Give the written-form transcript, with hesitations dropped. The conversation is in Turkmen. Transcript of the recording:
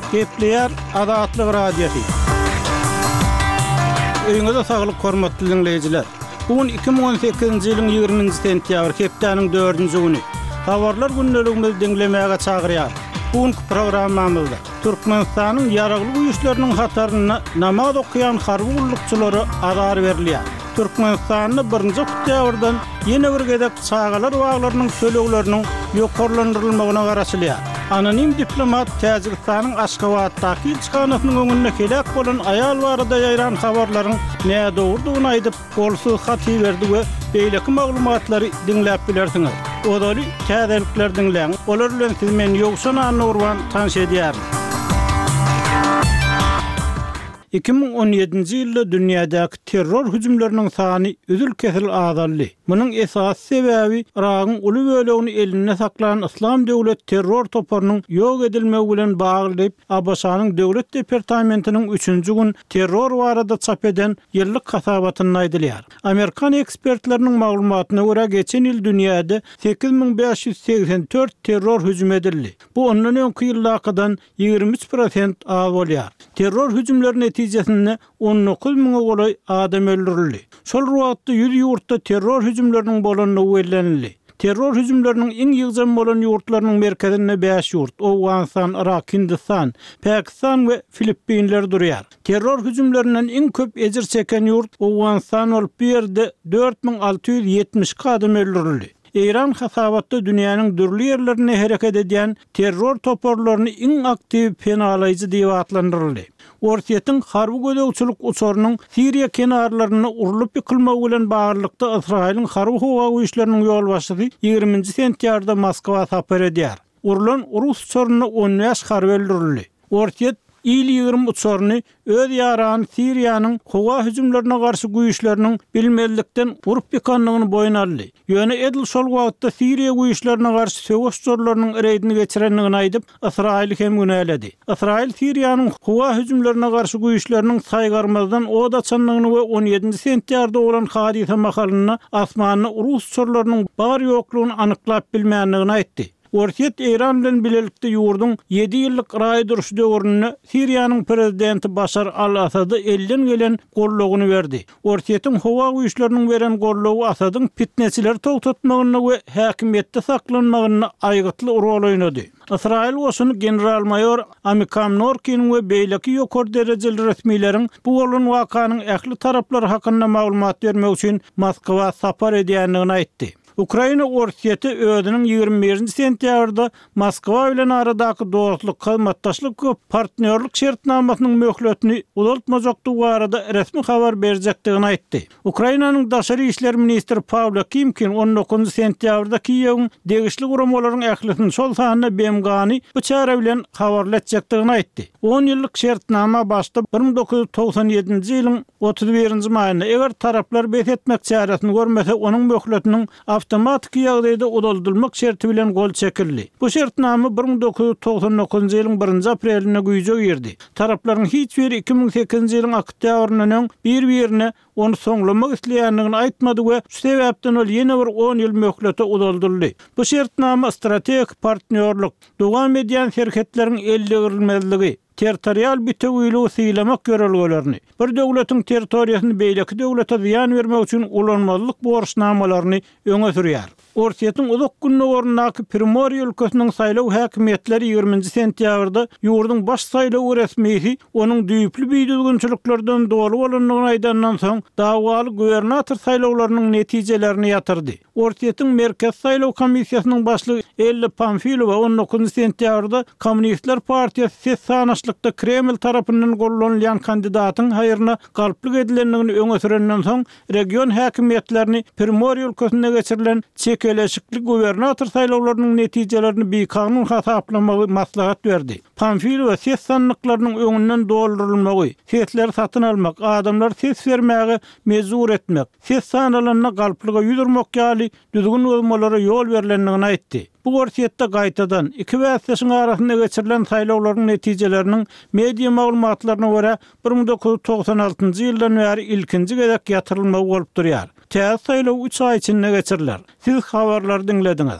Gepleyer Adatlyk Radiosu. Öňüňizde saglyk hormatly dinleýijiler. Bugün 2018-nji ýylyň 20-nji sentýabr hepdeniň 4-nji güni. Habarlar günneligimizi dinlemäge çagyrýar. Bugünkü programmamyzda Türkmenistanyň ýaragly güýçleriniň hataryna namaz okuyan harby gullukçylary azar berilýär. Türkmenistanyň 1-nji oktýabrdan ýene bir gedek çağalar waglarynyň sölegleriniň ýokarlandyrylmagyna garaşylýar. Anonim diplomat Täjikistanyň Aşgabatdaky çykanatynyň öňüne kelek bolan aýal barada ýaýran habarlaryň näme dogurdygyny aýdyp golsuz haty berdi we beýleki maglumatlary dinläp bilersiňiz. Odaly täzelikler dinläň. Olar bilen siz men ýoksan Nurwan tanış edýär. 2017-nji ýylda dünýädäki terror hüjümleriniň sany üzül-kesil azaldy. Munyň esas sebäbi Iragyň uly bölegini eline saklanan Islam döwlet terror toparynyň ýok edilmegi bilen baglyp Abaşanyň döwlet departamentiniň 3-nji gün terror barada çap eden ýyllyk hasabatyny aýdylýar. Amerikan ekspertleriniň maglumatyna görä geçen ýyl dünýäde 8584 terror hüjüm edildi. Bu ondan öňki ýyllakydan 23% az bolýar. Terror hüjümleriniň netijesinde 19.000 golay adam öldürildi. Şol wagtda 100 ýurtda terror hüjümleriniň bolanyny öýlenildi. Terror hüjümleriniň iň ýygyjam bolan ýurtlarynyň merkezinde 5 ýurt: Awganistan, Irak, Hindistan, Pakistan we Filippinler durýar. Terror hüjümlerinden iň köp ejir çeken ýurt Awganistan bolup bir ýerde 4670 adam öldürildi. İran hasabatda dünýäniň dürli ýerlerine hereket edýän terror toporlaryny iň aktiw penalaýjy diýip adlandyryldy. Ortiýetiň harby gödäwçilik uçurynyň Siriýa kenarlaryna urulyp ýykylmagy bilen baglykda Israýlyň harby howa güýçleriniň ýolbaşçysy 20-nji sentýarda Moskwa sapar edýär. Urulan Rus uçuryna 10 ýaş harby öldürildi. Ortiýet İl-20 uçurny öz ýarany Siriýanyň howa hüjümlerine garşy güýçleriniň bilmezlikden urup ýykanlygyny boýuna aldy. Ýöne edil şol wagtda Siriýa güýçlerine garşy söwüş uçurlarynyň reýdini geçirenligini aýdyp Israýl hem güneledi. Israýl Siriýanyň howa hüjümlerine garşy güýçleriniň saýgarmazdan oda açanlygyny we 17-nji sentýarda bolan hadisa mahalyna asmanyny Rus uçurlarynyň bar ýoklugyny anyklap bilmänligini aýtdy. Ortiýet İran bilen bilelikde ýurdun 7 ýyllyk raý duruş döwrüne Siriýanyň prezidenti Başar al-Asady elden gelen gorlugyny berdi. Ortiýetiň howa güýçleriniň beren gorlugy Asadyň fitneçiler togtatmagyna we häkimetde saklanmagyna aýgytly rol oýnady. Israýl goşuny general-mayor Amikam Norkin we beýleki ýokary derejeli resmiýlerin bu bolan wakanyň ähli taraplar hakynda maglumat bermek üçin Moskwa sapar edýänligini aýtdy. Ukraina ortiýeti özüniň 21-nji sentýabrda Moskwa bilen aradaky dostluk, hyzmatdaşlyk we partnerlik şertnamasynyň möhletini uzatmajakdygy barada resmi habar berjekdigini aýtdy. Ukrainanyň daşary işler ministri Pavlo Kimkin 19-njy sentýabrda Kiýewiň degişli guramalaryň ählisini şol sanyna bemgany bu çara bilen habarlatjakdygyny aýtdy. 10 ýyllyk şertnama başda 1997-nji ýylyň 31-nji maýynda eger taraplar bet etmek çarasyny görmese onuň möhletiniň avtomatik ýagdaýda uduldylmak şerti bilen gol çekildi. Bu şertnama 1999-njy ýylyň 1-nji apreline güýje girdi. Taraplaryň hiç biri 2008-nji ýylyň oktýabrynyň bir-birine onu soňlamak isleýänligini aýtmady we şu sebäpden ol ýene bir 10 ýyl möhlete uduldy. Bu şertnama strategik partnerlik, dowam edýän şerketleriň ellegirilmezligi, territorial bütünlüğü sıylamak görelgelerini, bir döwletiň territoriýasyny beýleki döwlete ziýan bermek üçin ulanmazlyk borçnamalaryny öňe sürýär. Ortiýetiň uzak günne ornaky Primorye ülkesiniň saýlaw häkimetleri 20-nji sentýabrda ýurdun baş saýlaw resmiýeti onuň düýpli biýdilginçiliklerden dolu bolanlygyny aýdandan soň dawaly gubernator saýlawlarynyň netijelerini ýatyrdy. Ortiýetiň merkez saýlaw komissiýasynyň başlygy Elli Pamfilova 19-njy sentýabrda Kommunistler Partiýasy ses sanaşlykda Kreml tarapyndan gollanýan kandidatyň haýyryna galplyk edilenligini öňe sürenden soň region häkimetlerini Primorye ülkesinde geçirilen çekeleşikli gubernator saýlawlarynyň netijelerini beýkanun hasaplamagy maslahat berdi. Pamfilova ses sanlyklarynyň öňünden doldurulmagy, sesler satyn almak, adamlar ses bermäge mezur etmek, ses sanalaryna galplyga ýüzürmek ýaly düzgün bolmalara ýol berilenligini aýtdy. Bu ortiýetde gaýtadan iki wäsleşiň arasynda geçirilen saýlawlaryň netijeleriniň media maglumatlaryna görä 1996-njy ýyldan bäri ilkinji gezek ýatyrylmagy bolup durýar. Täze saýlaw 3 ay içinde geçiriler. Siz habarlar dinlediňiz.